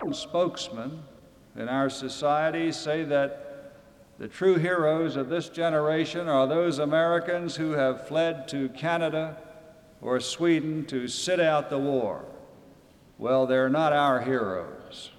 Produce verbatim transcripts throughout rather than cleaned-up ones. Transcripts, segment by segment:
spokesmen in our society say that the true heroes of this generation are those Americans who have fled to Canada or Sweden to sit out the war. Well, they're not our heroes.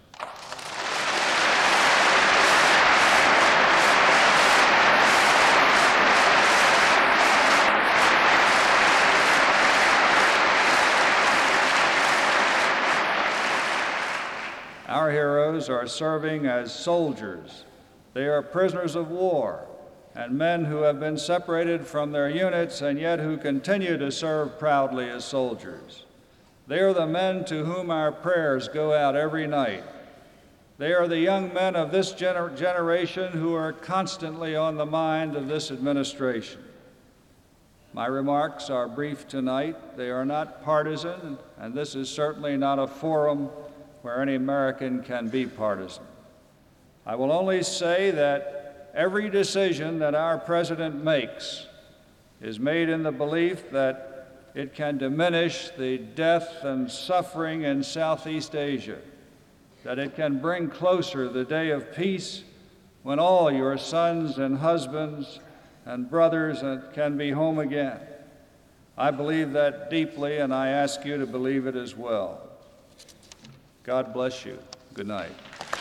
Our heroes are serving as soldiers. They are prisoners of war and men who have been separated from their units and yet who continue to serve proudly as soldiers. They are the men to whom our prayers go out every night. They are the young men of this gener- generation who are constantly on the mind of this administration. My remarks are brief tonight. They are not partisan, and this is certainly not a forum where any American can be partisan. I will only say that every decision that our president makes is made in the belief that it can diminish the death and suffering in Southeast Asia, that it can bring closer the day of peace when all your sons and husbands and brothers can be home again. I believe that deeply, and I ask you to believe it as well. God bless you. Good night.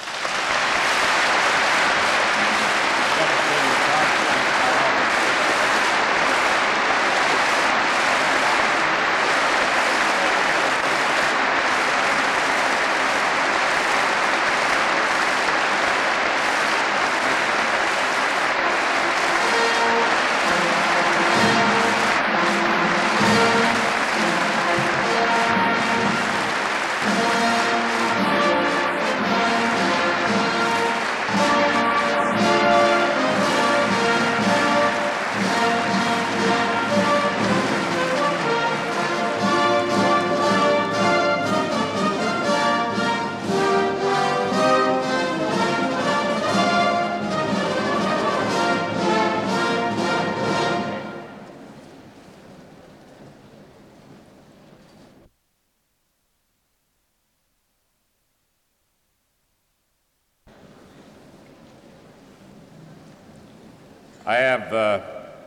I have uh,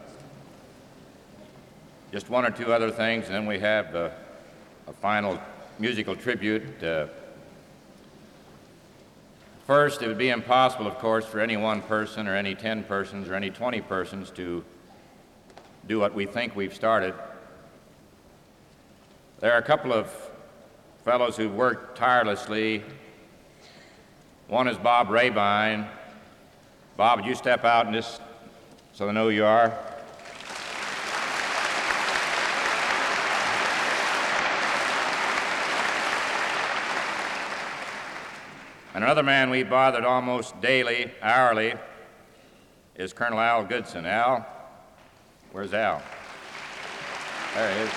just one or two other things, and then we have uh, a final musical tribute. Uh, first, it would be impossible, of course, for any one person or any ten persons or any twenty persons to do what we think we've started. There are a couple of fellows who've worked tirelessly. One is Bob Rabine. Bob, would you step out and just so they know who you are? And another man we bothered almost daily, hourly, is Colonel Al Goodson. Al? Where's Al? There he is.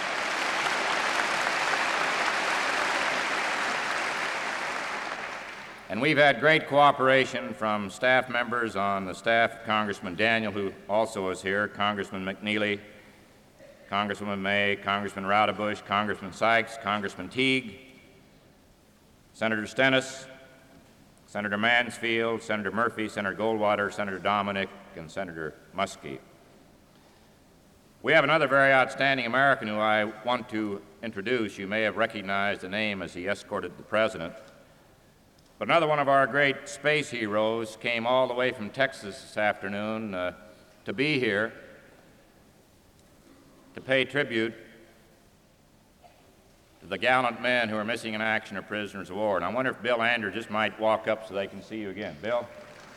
And we've had great cooperation from staff members on the staff, Congressman Daniel, who also is here, Congressman McNeely, Congresswoman May, Congressman Roudebush, Congressman Sykes, Congressman Teague, Senator Stennis, Senator Mansfield, Senator Murphy, Senator Goldwater, Senator Dominic, and Senator Muskie. We have another very outstanding American who I want to introduce. You may have recognized the name as he escorted the president. But another one of our great space heroes came all the way from Texas this afternoon uh, to be here to pay tribute to the gallant men who are missing in action or prisoners of war. And I wonder if Bill Andrews just might walk up so they can see you again. Bill?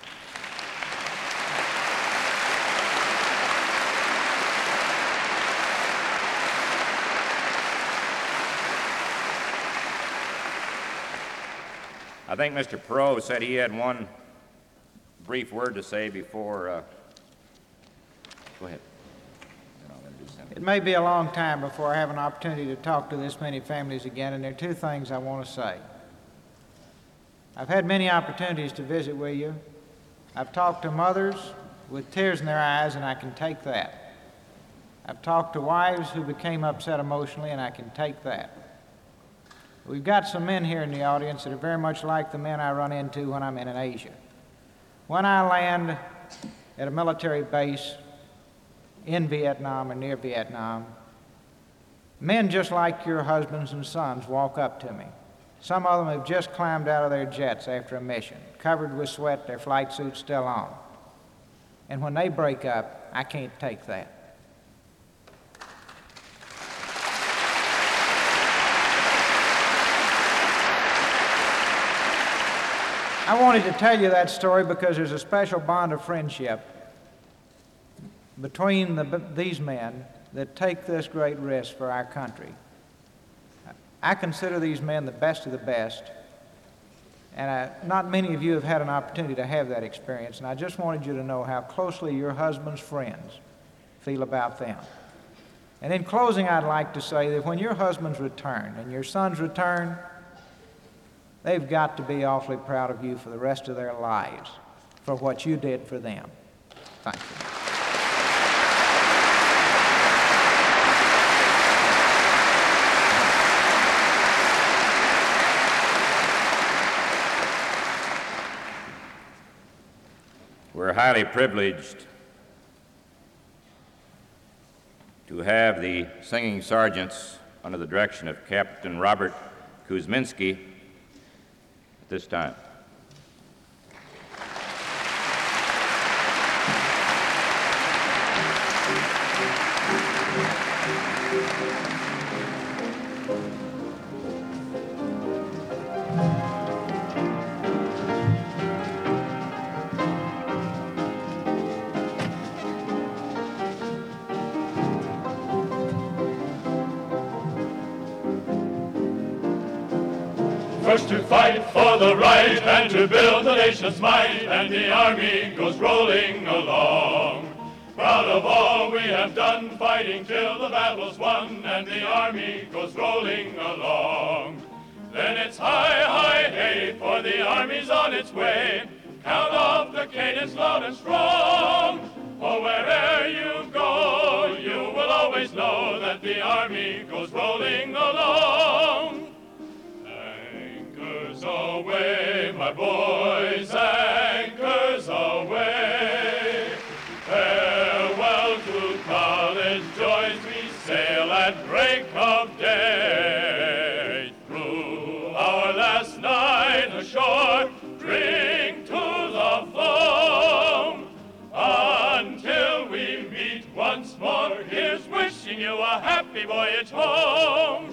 I think Mister Perot said he had one brief word to say before. Uh, go ahead. It may be a long time before I have an opportunity to talk to this many families again, and there are two things I want to say. I've had many opportunities to visit with you. I've talked to mothers with tears in their eyes, and I can take that. I've talked to wives who became upset emotionally, and I can take that. We've got some men here in the audience that are very much like the men I run into when I'm in Asia. When I land at a military base in Vietnam or near Vietnam, men just like your husbands and sons walk up to me. Some of them have just climbed out of their jets after a mission, covered with sweat, their flight suits still on. And when they break up, I can't take that. I wanted to tell you that story because there's a special bond of friendship between the, these men that take this great risk for our country. I consider these men the best of the best, and I, not many of you have had an opportunity to have that experience, and I just wanted you to know how closely your husband's friends feel about them. And in closing, I'd like to say that when your husbands return and your sons return, they've got to be awfully proud of you for the rest of their lives for what you did for them. Thank you. We're highly privileged to have the singing sergeants under the direction of Captain Robert Kuzminski at this time. First to fight for the right and to build the nation's might, and the army goes rolling along. Proud of all we have done, fighting till the battle's won, and the army goes rolling along. Then it's hi, hi, hey, for the army's on its way. Count off the cadence loud and strong. For wherever you go, you will always know that the army goes rolling along. Anchors away, my boys, anchors away. Farewell to college joys, we sail at break of day. Through our last night ashore, drink to the foam. Until we meet once more, here's wishing you a happy voyage home.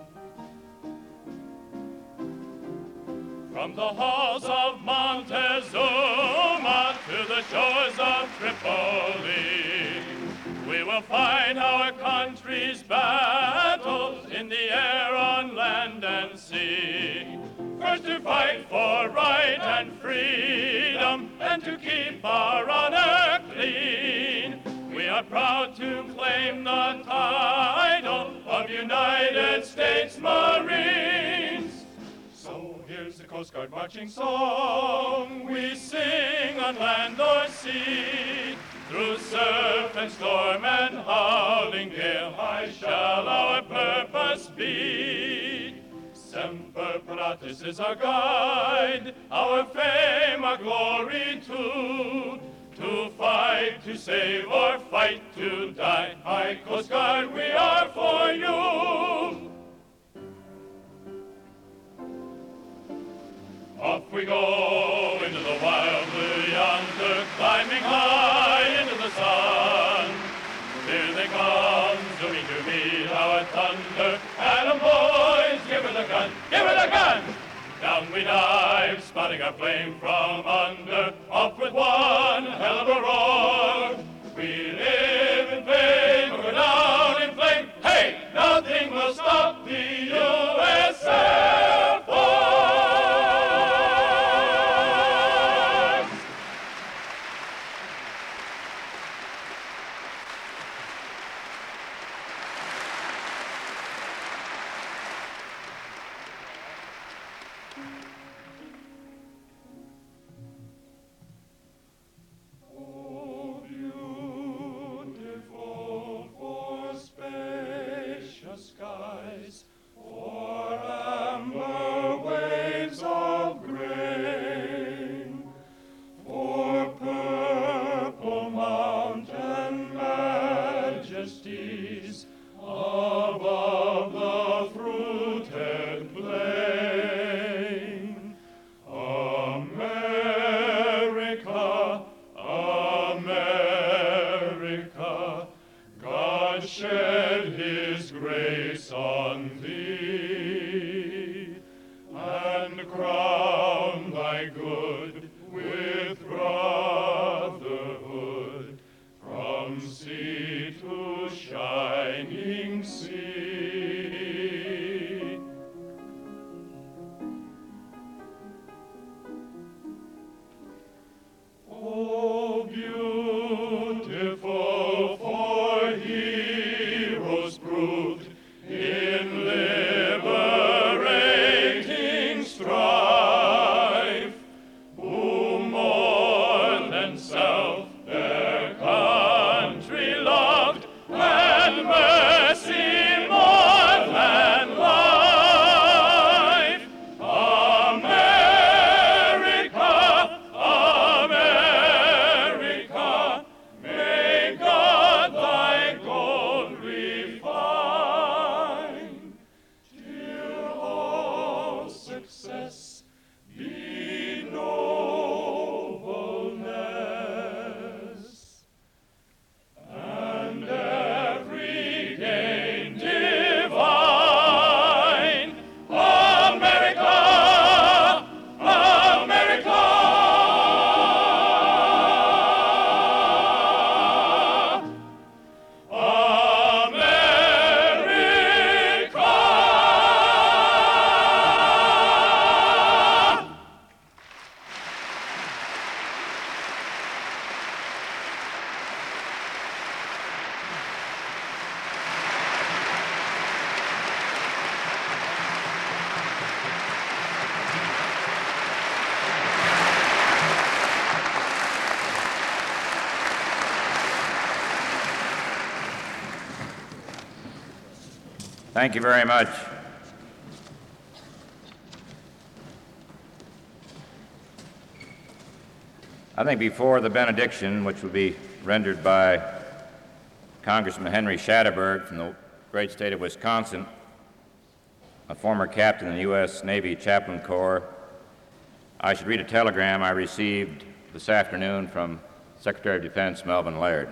From the halls of Montezuma to the shores of Tripoli, we will fight our country's battles in the air, on land and sea. First to fight for right and freedom, and to keep our honor clean. We are proud to claim the title of United States Marines. So here's the Coast Guard marching song we sing on land or sea. Through surf and storm and howling gale, high shall our purpose be. Semper Paratus is our guide, our fame, our glory too. To fight, to save, or fight to die, High Coast Guard, we are for you. Off we go into the wild blue yonder, climbing high into the sun. Here they come, zooming to meet our thunder. Adam, boys, give her the gun, give her the gun! Down we dive, spotting our flame from under. Off with one hell of a roar. We live in fame, or go down in flame. Hey, nothing will stop the U S Air Force! Oh. disputed plain. America, America, God shed his grace on thee, and crown thy good with brotherhood, from sea to shining sea. Oh, beautiful for heroes proved in liberating strife, who more than self their country loved, and mercy more than life. America, America, may God thy gold refine, till all success be nobleness, and every gain divine. America, America, America. Thank you very much. I think before the benediction, which will be rendered by Congressman Henry Shatterberg from the great state of Wisconsin, a former captain in the U S Navy Chaplain Corps, I should read a telegram I received this afternoon from Secretary of Defense Melvin Laird.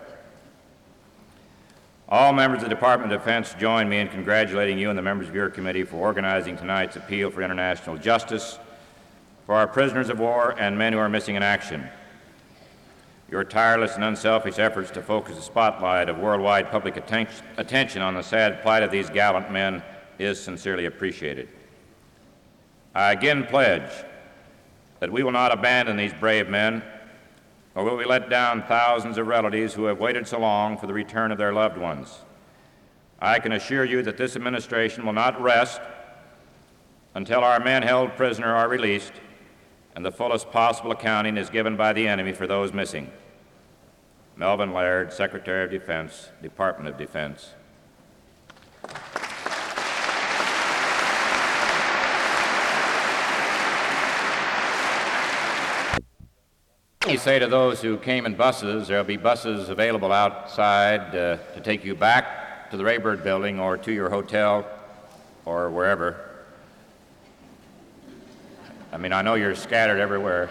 All members of the Department of Defense join me in congratulating you and the members of your committee for organizing tonight's appeal for international justice for our prisoners of war and men who are missing in action. Your tireless and unselfish efforts to focus the spotlight of worldwide public atten- attention on the sad plight of these gallant men is sincerely appreciated. I again pledge that we will not abandon these brave men, or will we let down thousands of relatives who have waited so long for the return of their loved ones. I can assure you that this administration will not rest until our men held prisoner are released and the fullest possible accounting is given by the enemy for those missing. Melvin Laird, Secretary of Defense, Department of Defense. Let me say to those who came in buses, there will be buses available outside uh, to take you back to the Raybird Building or to your hotel or wherever. I mean, I know you're scattered everywhere.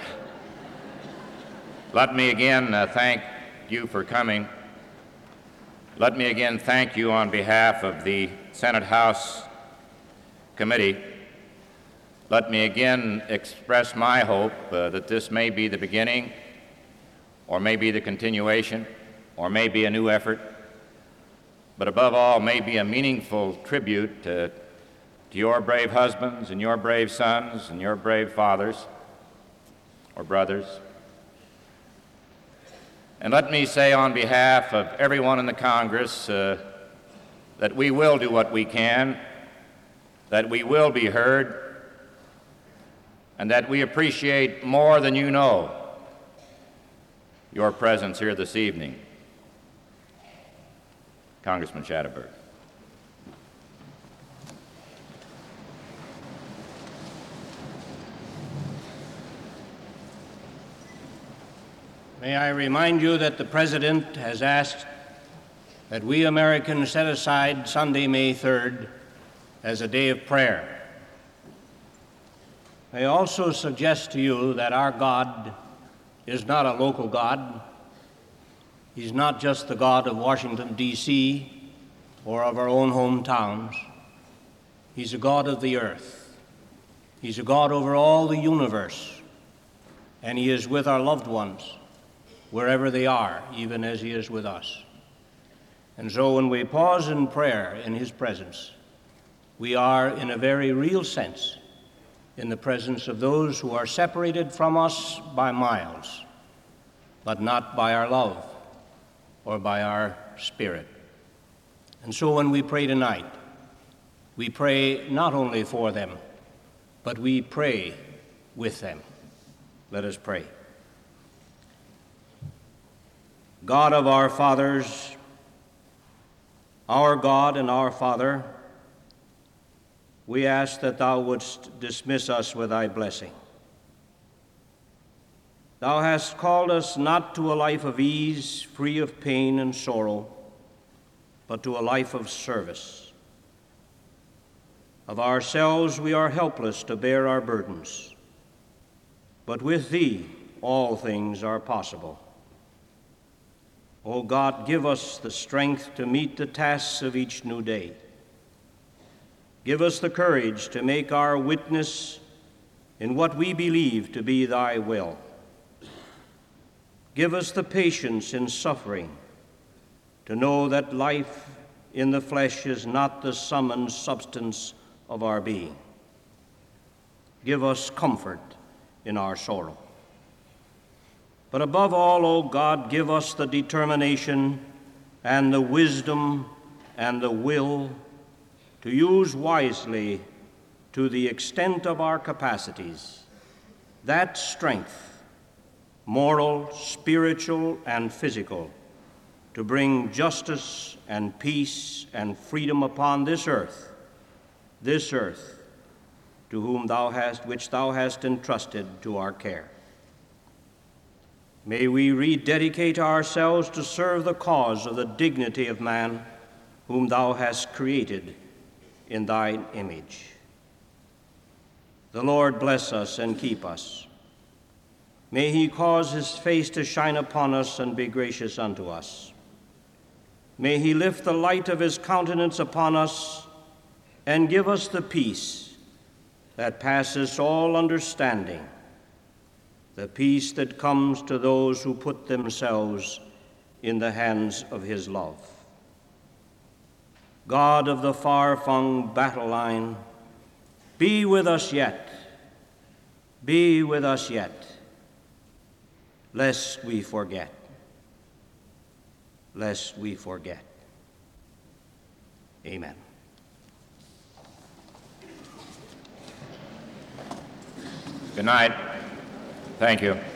Let me again uh, thank you for coming. Let me again thank you on behalf of the Senate House Committee. Let me again express my hope uh, that this may be the beginning, or may be the continuation, or may be a new effort, but above all, may be a meaningful tribute to, to your brave husbands and your brave sons and your brave fathers or brothers. And let me say on behalf of everyone in the Congress uh, that we will do what we can, that we will be heard, and that we appreciate more than you know your presence here this evening. Congressman Shatterberg. May I remind you that the President has asked that we Americans set aside Sunday, May third, as a day of prayer. I also suggest to you that our God is not a local God. He's not just the God of Washington, D C, or of our own hometowns. He's a God of the earth. He's a God over all the universe, and he is with our loved ones wherever they are, even as he is with us. And so when we pause in prayer in his presence, we are, in a very real sense, in the presence of those who are separated from us by miles, but not by our love or by our spirit. And so when we pray tonight, we pray not only for them, but we pray with them. Let us pray. God of our fathers, our God and our Father, we ask that thou wouldst dismiss us with thy blessing. Thou hast called us not to a life of ease, free of pain and sorrow, but to a life of service. Of ourselves we are helpless to bear our burdens, but with thee all things are possible. O God, give us the strength to meet the tasks of each new day. Give us the courage to make our witness in what we believe to be thy will. Give us the patience in suffering to know that life in the flesh is not the sum and substance of our being. Give us comfort in our sorrow. But above all, O God, give us the determination and the wisdom and the will to use wisely, to the extent of our capacities, that strength, moral, spiritual, and physical, to bring justice and peace and freedom upon this earth, this earth, to whom thou hast, which thou hast entrusted to our care. May we rededicate ourselves to serve the cause of the dignity of man, whom thou hast created in thine image. The Lord bless us and keep us. May he cause his face to shine upon us and be gracious unto us. May he lift the light of his countenance upon us and give us the peace that passes all understanding, the peace that comes to those who put themselves in the hands of his love. God of the far-flung battle line, be with us yet, be with us yet, lest we forget, lest we forget. Amen. Good night. Thank you.